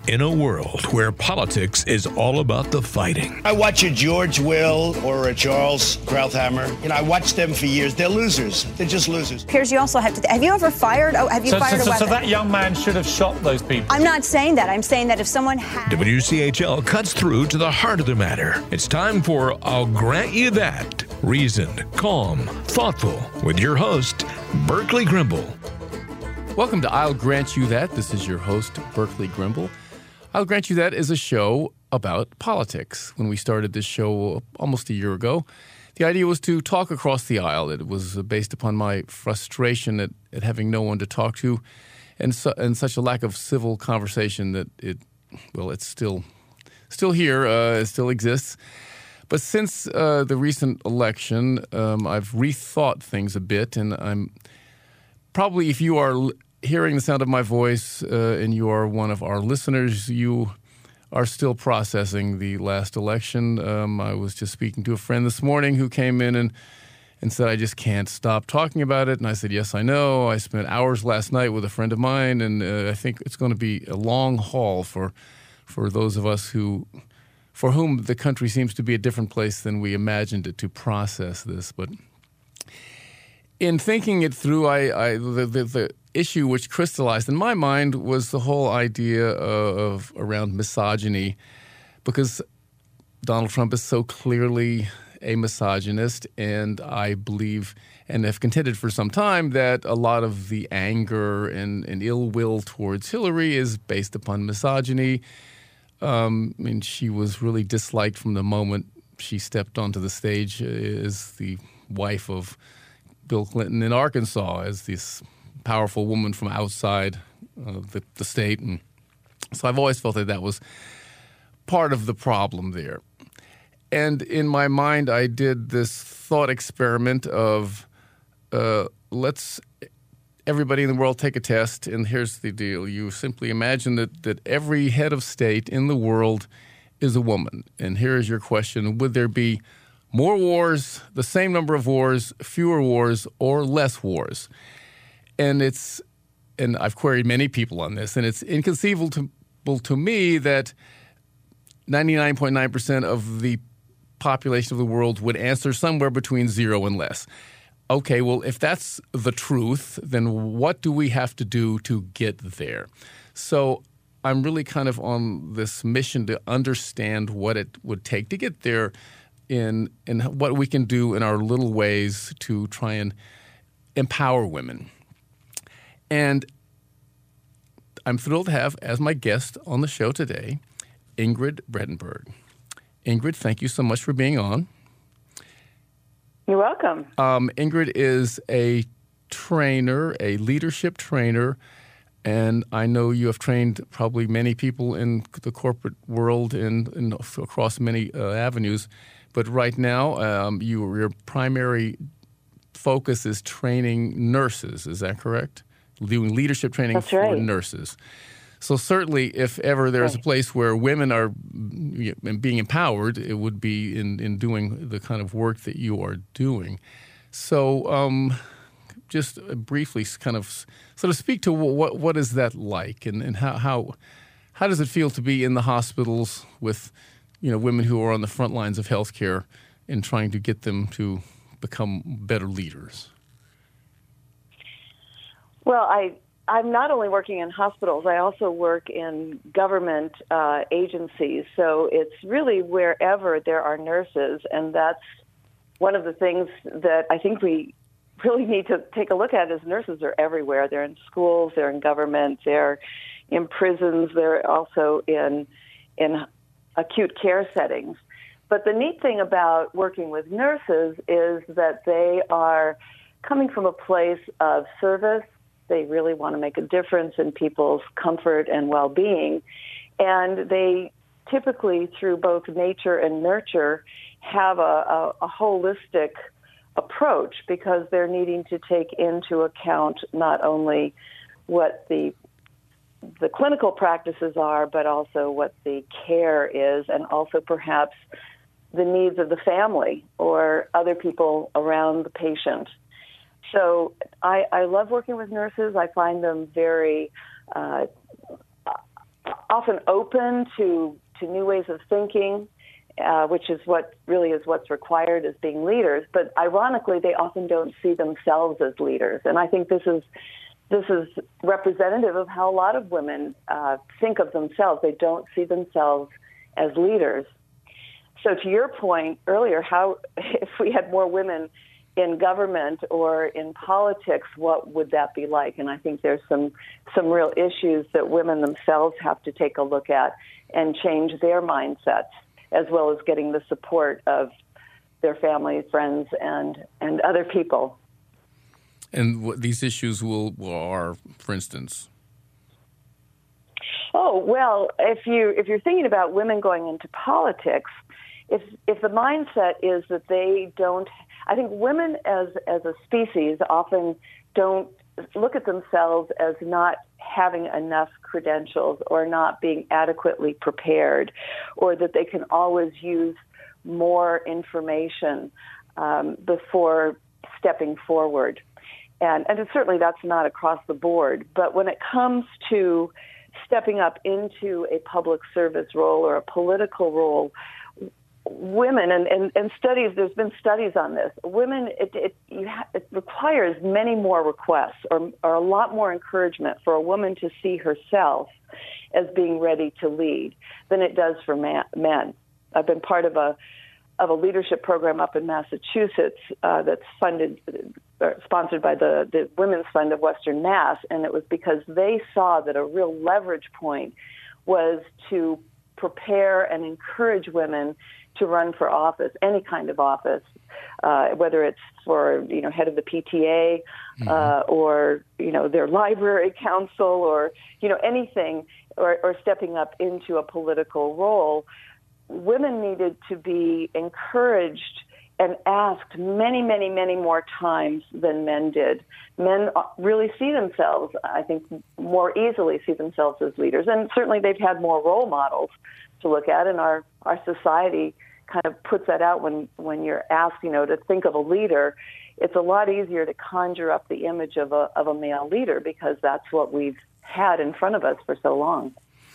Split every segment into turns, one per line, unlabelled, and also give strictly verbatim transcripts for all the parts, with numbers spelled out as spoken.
In a world where politics is all about the fighting.
I watch a George Will or a Charles Krauthammer. You know, I watched them for years. They're losers. They're just losers.
Piers, you also have to... Have you ever fired... Oh, have you
so,
fired
so,
a weapon?
So that young man should have shot those people.
I'm not saying that. I'm saying that if someone had...
W C H L cuts through to the heart of the matter. It's time for I'll Grant You That. Reasoned, calm, thoughtful, with your host, Berkeley Grimble.
Welcome to I'll Grant You That. This is your host, Berkeley Grimble. I'll Grant You That is a show about politics. When we started this show almost a year ago, the idea was to talk across the aisle. It was based upon my frustration at, at having no one to talk to and, su- and such a lack of civil conversation that it, well, it's still still here. Uh, it still exists. But since uh, the recent election, um, I've rethought things a bit, and I'm probably, if you are l- hearing the sound of my voice uh, and you are one of our listeners, you are still processing the last election. Um, I was just speaking to a friend this morning who came in and, and said, I just can't stop talking about it. And I said, yes, I know. I spent hours last night with a friend of mine, and uh, I think it's going to be a long haul for for those of us who, for whom the country seems to be a different place than we imagined it to process this. But in thinking it through, I, I the, the, the issue which crystallized in my mind was the whole idea of, of around misogyny, because Donald Trump is so clearly a misogynist, and I believe and have contended for some time that a lot of the anger and, and ill will towards Hillary is based upon misogyny. Um, I mean, she was really disliked from the moment she stepped onto the stage as the wife of Bill Clinton in Arkansas, as this powerful woman from outside uh, the, the state. And so I've always felt that that was part of the problem there. And in my mind, I did this thought experiment of uh, let's everybody in the world take a test. And here's the deal. You simply imagine that, that every head of state in the world is a woman. And here is your question. Would there be more wars, the same number of wars, fewer wars, or less wars? And it's, and I've queried many people on this, and it's inconceivable to, to me that ninety-nine point nine percent of the population of the world would answer somewhere between zero and less. Okay, well, if that's the truth, then what do we have to do to get there? So I'm really kind of on this mission to understand what it would take to get there, in in what we can do in our little ways to try and empower women. And I'm thrilled to have as my guest on the show today, Ingrid Bredenberg. Ingrid, thank you so much for being on.
You're welcome.
Um, Ingrid is a trainer, a leadership trainer, and I know you have trained probably many people in the corporate world and, and across many uh, avenues. But right now, um, you, your primary focus is training nurses. Is that correct? Doing leadership training
That's
for
right.
nurses. So certainly, if ever there's
right.
a place where women are being empowered, it would be in, in doing the kind of work that you are doing. So um, just briefly kind of sort of speak to what what is that like, and, and how, how how does it feel to be in the hospitals with, you know, women who are on the front lines of healthcare and trying to get them to become better leaders?
Well, I, I'm not only working in hospitals, I also work in government uh, agencies. So it's really wherever there are nurses, and that's one of the things that I think we really need to take a look at is nurses are everywhere. They're in schools, they're in government, they're in prisons, they're also in in acute care settings. But the neat thing about working with nurses is that they are coming from a place of service. They really want to make a difference in people's comfort and well-being. And they typically, through both nature and nurture, have a, a, a holistic approach because they're needing to take into account not only what the the clinical practices are, but also what the care is, and also perhaps the needs of the family or other people around the patient. So I, I love working with nurses. I find them very uh, often open to, to new ways of thinking, uh, which is what really is what's required as being leaders. But ironically, they often don't see themselves as leaders. And I think this is this is representative of how a lot of women uh, think of themselves. They don't see themselves as leaders. So to your point earlier, how if we had more women in government or in politics, what would that be like? And I think there's some some real issues that women themselves have to take a look at and change their mindsets, as well as getting the support of their family, friends, and, and other people.
And what these issues will are, for instance?
Oh, well, if you if you're thinking about women going into politics, if if the mindset is that they don't, I think women as as a species often don't look at themselves as not having enough credentials or not being adequately prepared, or that they can always use more information um, before stepping forward. And, and certainly that's not across the board. But when it comes to stepping up into a public service role or a political role, women, and, and, and studies, there's been studies on this, women, it, it, you ha- it requires many more requests or, or a lot more encouragement for a woman to see herself as being ready to lead than it does for man, men. I've been part of a of a leadership program up in Massachusetts uh, that's funded, uh, sponsored by the, the Women's Fund of Western Mass, and it was because they saw that a real leverage point was to prepare and encourage women to run for office, any kind of office, uh, whether it's for, you know, head of the P T A mm-hmm. uh, or, you know, their library council or, you know, anything, or, or stepping up into a political role. Women needed to be encouraged and asked many, many, many more times than men did. Men really see themselves, I think, more easily see themselves as leaders. And certainly they've had more role models to look at, and our, our society kind of puts that out when, when you're asked, you know, to think of a leader. It's a lot easier to conjure up the image of a, of a male leader because that's what we've had in front of us for so long.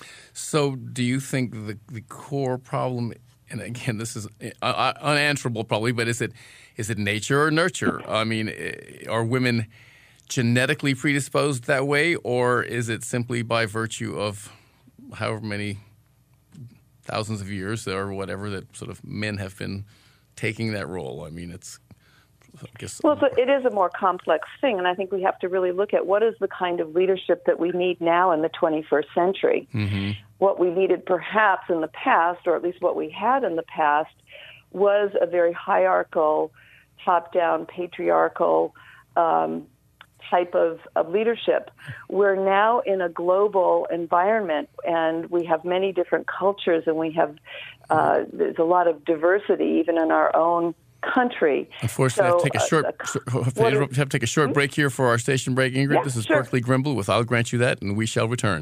So do you think the, the core problem, and again, this is uh, unanswerable probably, but is it is it nature or nurture? I mean, are women genetically predisposed that way, or is it simply by virtue of however many thousands of years or whatever that sort of men have been taking that role? I mean, it's... I guess,
well, so it is a more complex thing, and I think we have to really look at what is the kind of leadership that we need now in the twenty-first century. Mm-hmm. What we needed perhaps in the past, or at least what we had in the past, was a very hierarchical, top-down, patriarchal um, type of, of leadership. We're now in a global environment, and we have many different cultures, and we have uh, there's a lot of diversity even in our own country.
Unfortunately, so, I have to take a short,
uh,
have to, interrupt, have to take a short break here for our station break, Ingrid.
Yeah,
this is
sure.
Berkeley Grimble with I'll Grant You That, and we shall return.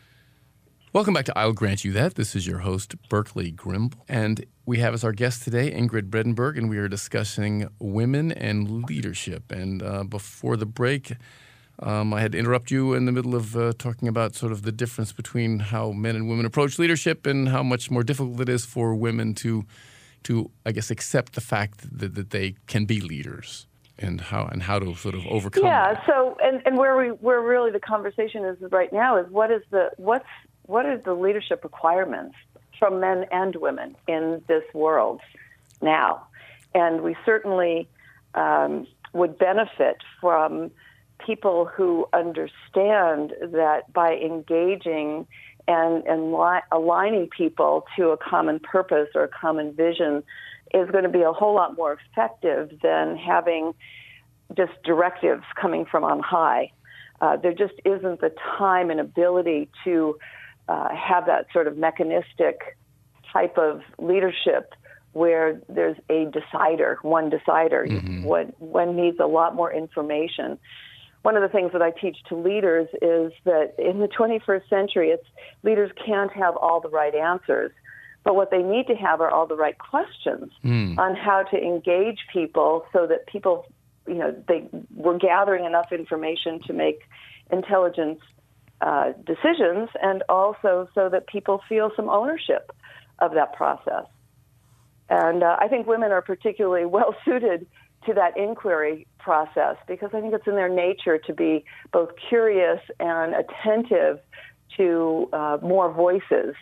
Welcome back to I'll Grant You That. This is your host, Berkeley Grimble. And we have as our guest today Ingrid Bredenberg, and we are discussing women and leadership. And uh, before the break, um, I had to interrupt you in the middle of uh, talking about sort of the difference between how men and women approach leadership and how much more difficult it is for women to to, I guess, accept the fact that, that they can be leaders, and how and how to sort of overcome
yeah,
that.
so and, and where we where really the conversation is right now is what is the what's what are the leadership requirements from men and women in this world now? And we certainly um, would benefit from people who understand that by engaging and, and li- aligning people to a common purpose or a common vision is going to be a whole lot more effective than having just directives coming from on high. Uh, there just isn't the time and ability to uh, have that sort of mechanistic type of leadership where there's a decider, one decider. Mm-hmm. One, one needs a lot more information. One of the things that I teach to leaders is that in the twenty-first century, it's leaders can't have all the right answers, but what they need to have are all the right questions mm. on how to engage people so that people, you know, they were gathering enough information to make intelligent uh, decisions, and also so that people feel some ownership of that process. And uh, I think women are particularly well suited to that inquiry process because I think it's in their nature to be both curious and attentive to uh, more voices.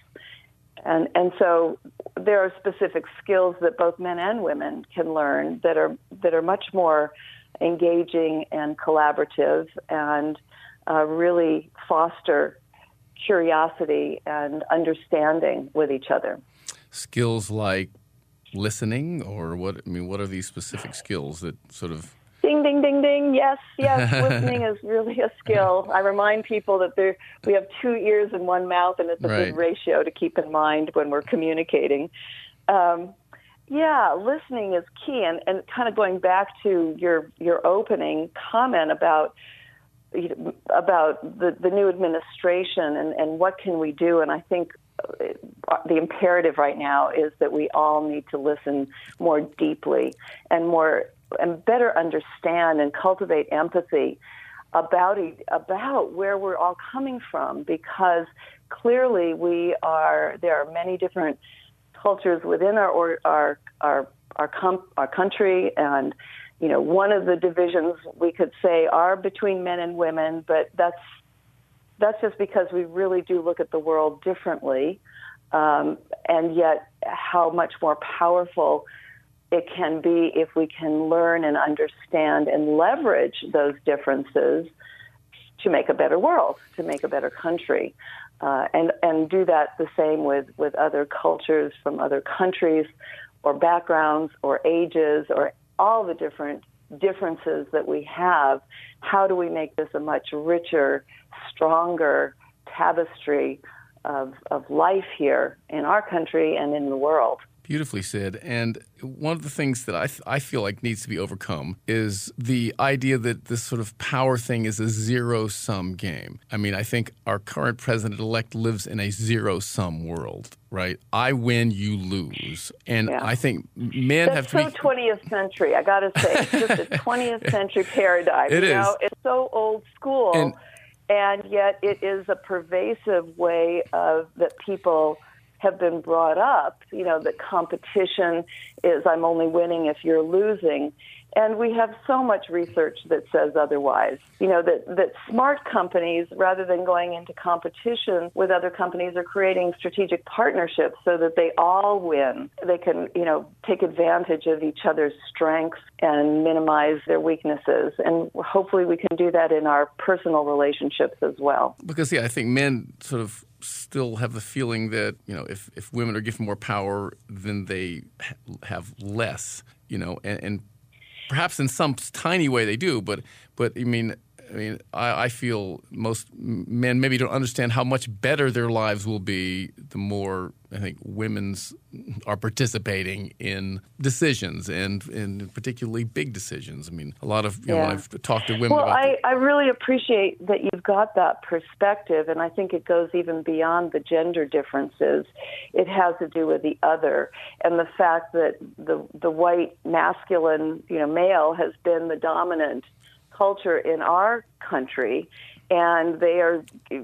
And and so there are specific skills that both men and women can learn that are that are much more engaging and collaborative and uh, really foster curiosity and understanding with each other.
Skills like listening, or what? I mean, what are these specific skills that sort of?
Ding, ding, ding, ding. Yes, yes. Listening is really a skill. I remind people that there we have two ears and one mouth, and it's a
Right.
good ratio to keep in mind when we're communicating. Um, yeah, listening is key. And, and kind of going back to your your opening comment about you know, about the, the new administration and, and what can we do, and I think the imperative right now is that we all need to listen more deeply and more and better understand and cultivate empathy about about where we're all coming from, because clearly we are there are many different cultures within our or, our our our, com, our country, and you know one of the divisions we could say are between men and women, but that's That's just because we really do look at the world differently, um, and yet how much more powerful it can be if we can learn and understand and leverage those differences to make a better world, to make a better country, uh, and, and do that the same with, with other cultures from other countries or backgrounds or ages or all the different differences that we have. How do we make this a much richer, stronger tapestry of, of life here in our country and in the world?
Beautifully said. And one of the things that I, th- I feel like needs to be overcome is the idea that this sort of power thing is a zero-sum game. I mean, I think our current president-elect lives in a zero-sum world, right? I win, you lose. And
Yeah.
I think men
That's
have to
so
be...
twentieth century, I got to say. It's just a twentieth century paradigm.
It
you
is.
know? It's so old school,
And-
and yet it is a pervasive way of that people have been brought up, you know, that competition is I'm only winning if you're losing. And we have so much research that says otherwise. You know, that, that smart companies, rather than going into competition with other companies, are creating strategic partnerships so that they all win. They can, you know, take advantage of each other's strengths and minimize their weaknesses. And hopefully we can do that in our personal relationships as well.
Because, yeah, I think men sort of still have the feeling that, you know, if, if women are given more power, then they ha- have less, you know, and, and perhaps in some tiny way they do, but but I mean, I mean, I, I feel most men maybe don't understand how much better their lives will be the more I think women's are participating in decisions and in particularly big decisions. I mean, a lot of you know
Yeah.
when I've talked to women
Well,
about
I, I really appreciate that you've got that perspective, and I think it goes even beyond the gender differences. It has to do with the other, and the fact that the the white masculine, you know, male has been the dominant culture in our country, and they are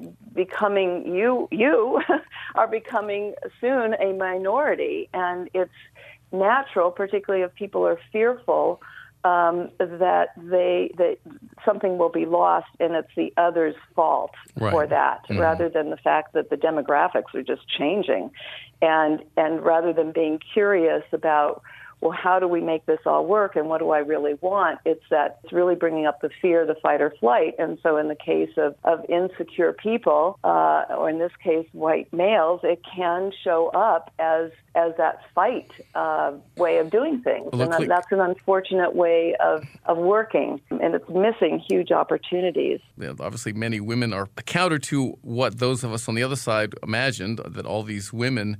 becoming you you are becoming soon a minority, and it's natural, particularly if people are fearful um, that they that something will be lost, and it's the other's fault
Right.
for that,
Mhm.
rather than the fact that the demographics are just changing, and and rather than being curious about, well, how do we make this all work and what do I really want? It's that it's really bringing up the fear, the fight or flight. And so in the case of, of insecure people, uh, or in this case, white males, it can show up as as that fight uh, way of doing things.
Well,
and that,
like-
that's an unfortunate way of, of working, and it's missing huge opportunities.
Yeah, obviously many women are counter to what those of us on the other side imagined, that all these women,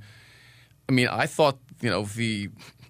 I mean, I thought, you know, the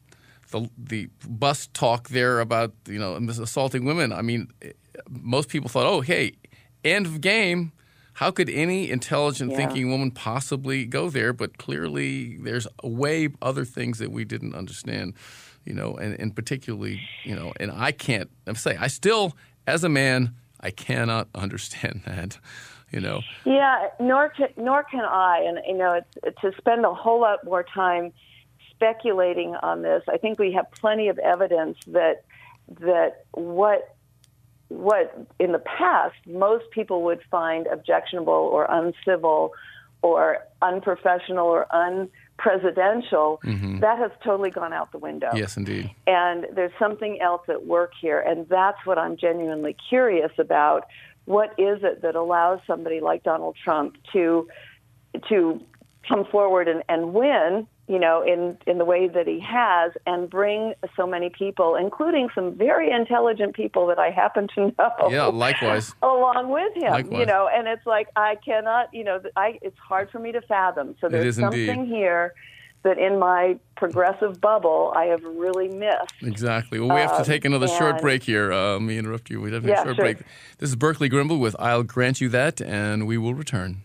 the the bus talk there about, you know, assaulting women, I mean, most people thought, oh, hey, end of game. How could any intelligent
Yeah.
thinking woman possibly go there? But clearly there's way other things that we didn't understand, you know, and, and particularly, you know, and I can't I'm say I still, as a man, I cannot understand that. you know.
Yeah, nor can, nor can I. And, you know, it's, to spend a whole lot more time speculating on this, I think we have plenty of evidence that that what what in the past most people would find objectionable or uncivil or unprofessional or unpresidential, mm-hmm. that has totally gone out the window.
Yes, indeed.
And there's something else at work here, and that's what I'm genuinely curious about. What is it that allows somebody like Donald Trump to to come forward and, and win, you know, in, in the way that he has, and bring so many people, including some very intelligent people that I happen to know.
Yeah, likewise.
Along with him,
likewise.
You know, and it's like, I cannot, you know, I, it's hard for me to fathom. So there's something
indeed.
here that in my progressive bubble I have really missed.
Exactly. Well, we have to take another
um,
short break here. Uh, let me interrupt you. We have to take
yeah,
a short
sure.
break. This is Berkeley Grimble with I'll Grant You That, and we will return.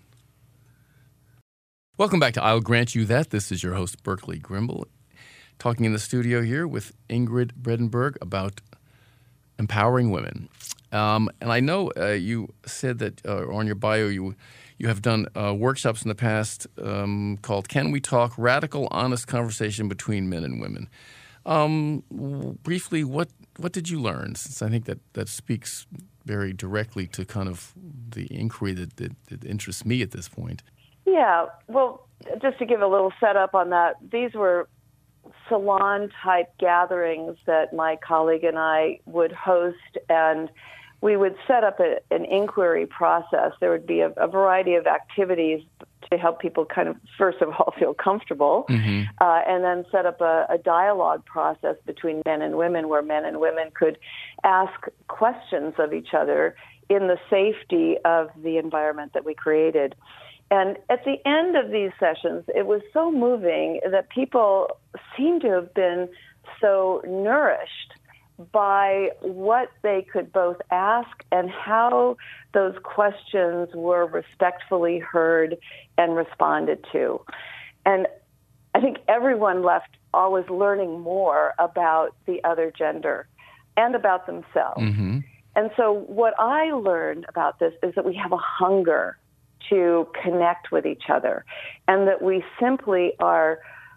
Welcome back to I'll Grant You That. This is your host, Berkeley Grimble, talking in the studio here with Ingrid Bredenberg about empowering women. Um, and I know uh, you said that uh, on your bio you you have done uh, workshops in the past um, called Can We Talk? Radical, Honest Conversation Between Men and Women. Um, briefly, what what did you learn? Since I think that, that speaks very directly to kind of the inquiry that, that, that interests me at this point.
Yeah, well, just to give a little setup on that, these were salon-type gatherings that my colleague and I would host, and we would set up a, an inquiry process. There would be a, a variety of activities to help people kind of, first of all, feel comfortable, mm-hmm. uh, and then set up a, a dialogue process between men and women where men and women could ask questions of each other in the safety of the environment that we created. And at the end of these sessions, it was so moving that people seemed to have been so nourished by what they could both ask and how those questions were respectfully heard and responded to. And I think everyone left always learning more about the other gender and about themselves. Mm-hmm. And so what I learned about this is that we have a hunger to connect with each other, and that we simply are,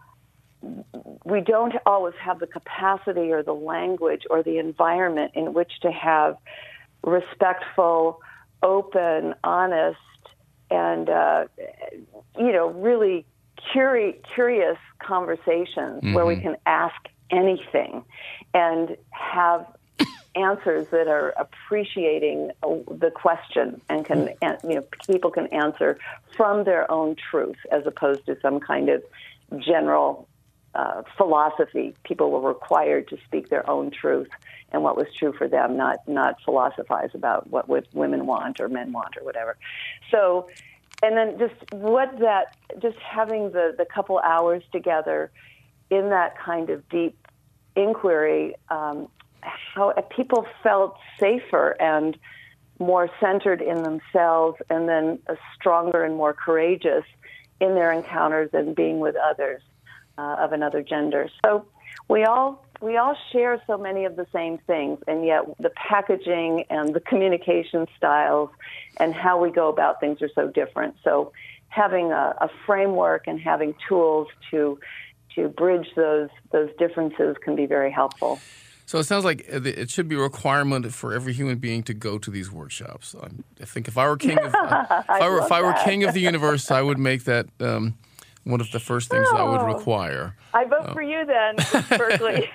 we don't always have the capacity or the language or the environment in which to have respectful, open, honest, and, uh, you know, really curi- curious conversations mm-hmm. where we can ask anything and have answers that are appreciating the question and can, you know, people can answer from their own truth as opposed to some kind of general uh, philosophy. People were required to speak their own truth and what was true for them, not not philosophize about what would women want or men want or whatever. So, and then just what that, just having the, the couple hours together in that kind of deep inquiry, um, how people felt safer and more centered in themselves, and then stronger and more courageous in their encounters and being with others uh, of another gender. So we all we all share so many of the same things, and yet the packaging and the communication styles and how we go about things are so different. So having a, a framework and having tools to to bridge those those differences can be very helpful.
So it sounds like it should be a requirement for every human being to go to these workshops. I think if I were king of, if I were, if I were king of the universe, I would make that um, one of the first things oh, I would require.
I vote
uh,
for you then, Berkeley.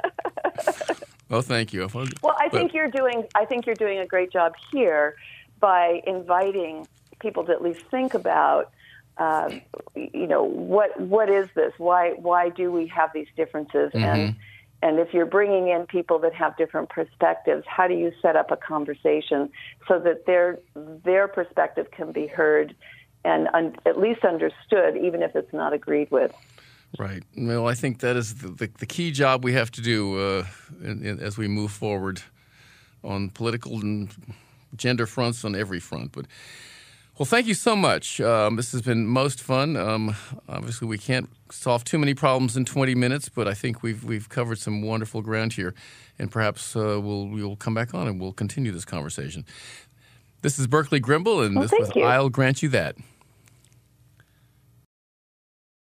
Well, thank you.
Well, I think but, you're doing. I think you're doing a great job here by inviting people to at least think about. Uh, you know, what what is this? Why why do we have these differences? Mm-hmm. And And if you're bringing in people that have different perspectives, how do you set up a conversation so that their their perspective can be heard and un, at least understood, even if it's not agreed with?
Right. Well, I think that is the, the, the key job we have to do uh, in, in, as we move forward on political and gender fronts on every front. But well, thank you so much. Um, this has been most fun. Um, obviously, we can't solve too many problems in twenty minutes, but I think we've we've covered some wonderful ground here, and perhaps uh, we'll we'll come back on and we'll continue this conversation. This is Berkeley Grimble, and
Well,
this
thank
was
you.
I'll Grant You That.